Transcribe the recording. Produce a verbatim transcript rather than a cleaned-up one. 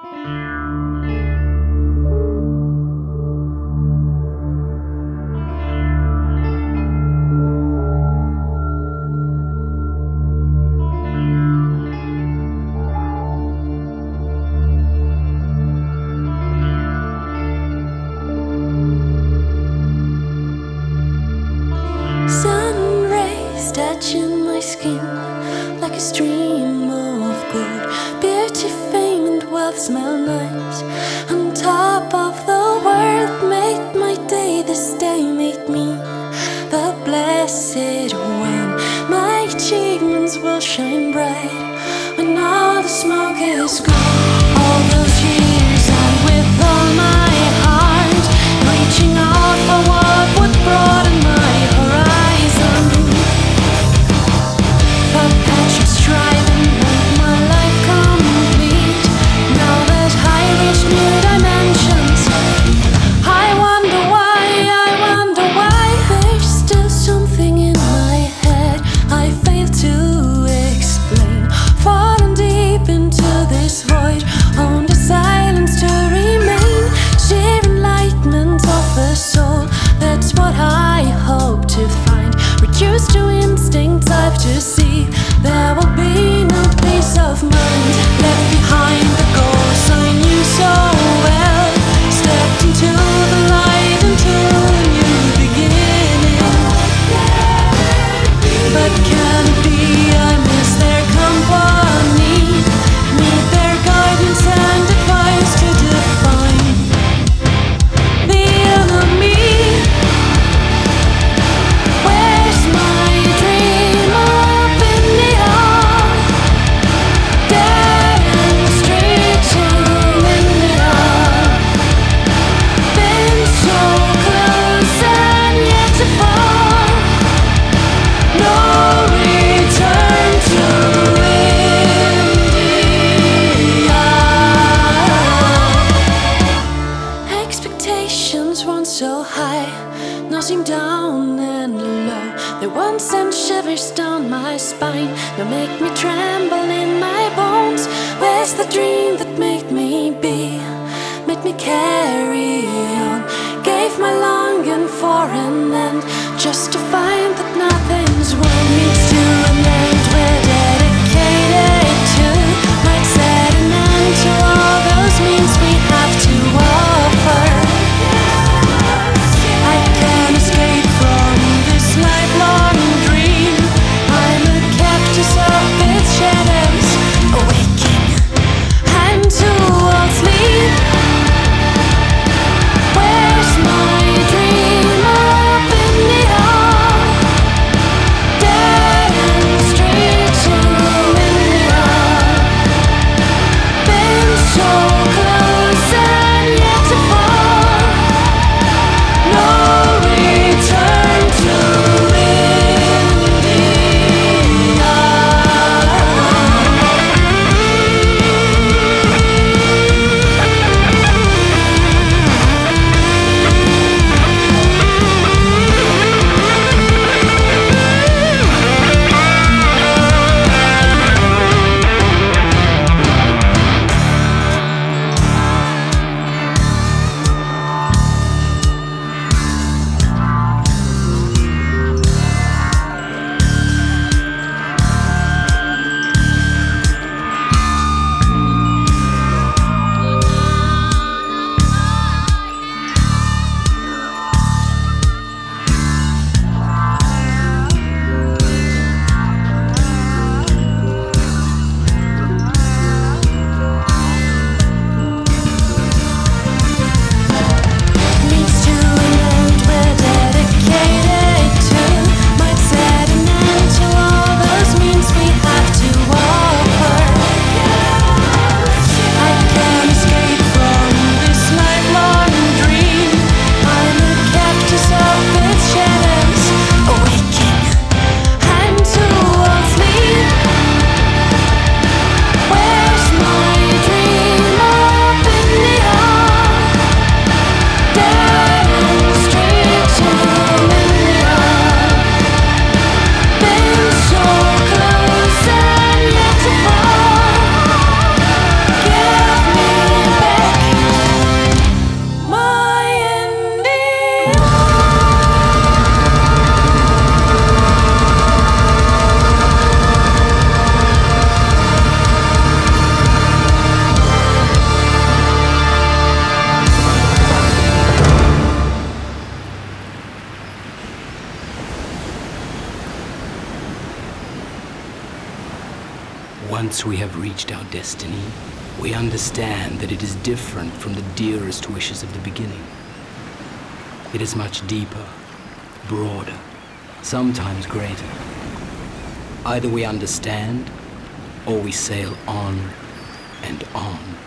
Sun rays touching my skin like a stream of gold. Beauty, fame, and wealth smell nice. On top of the world, made my day. This day made me the blessed one. My achievements will shine bright when all the smoke is gone. All those years and with all my heart, reaching out for what would broaden my horizon. Perpetual striving made my life complete. Now that I reach new dimensions, I wonder why, I wonder why. There's still something in my head I fail to explain. Falling deep into this void, on the silence to remain. Sheer enlightenment of the soul, that's what I hope to find. Reduced to instincts I've to see, there will be no peace of mind. Left behind the goals I knew so well, stepped into the light, into a new beginning. But can it be I miss their company, need their guidance and advice to define the enemy? Where's my dream up in the all? Dead and stretching in the all. Been so close and yet to fall. No return to India. Expectations once so high, now seem down and low. They once sent shivers down my spine, now make me tremble in my bones. Where's the dream that made me be, made me carry on? Gave my longing for an end, just to find that nothing's wrong. Means to an end we're dedicated to, might set an end to all those means we have to offer. I can't escape from this lifelong dream. I'm a cactus of its shadows, awaking and to all sleep. Where's my dream up in the all? once we have reached our destiny, we understand that it is different from the dearest wishes of the beginning. It is much deeper, broader, sometimes greater. Either we understand, or we sail on and on.